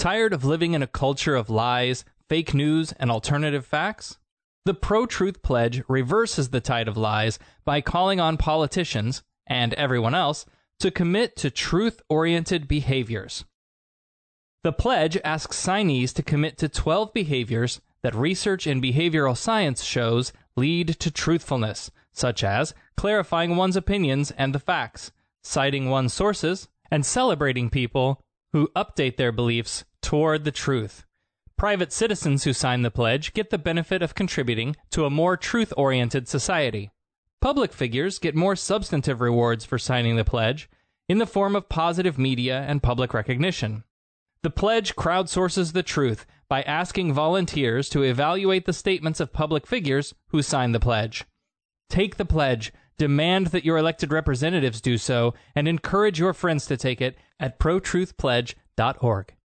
Tired of living in a culture of lies, fake news, and alternative facts? The Pro-Truth Pledge reverses the tide of lies by calling on politicians, and everyone else, to commit to truth-oriented behaviors. The pledge asks signees to commit to 12 behaviors that research in behavioral science shows lead to truthfulness, such as clarifying one's opinions and the facts, citing one's sources, and celebrating people who update their beliefs toward the truth. Private citizens who sign the pledge get the benefit of contributing to a more truth-oriented society. Public figures get more substantive rewards for signing the pledge in the form of positive media and public recognition. The pledge crowdsources the truth by asking volunteers to evaluate the statements of public figures who sign the pledge. Take the pledge, demand that your elected representatives do so, and encourage your friends to take it at protruthpledge.org.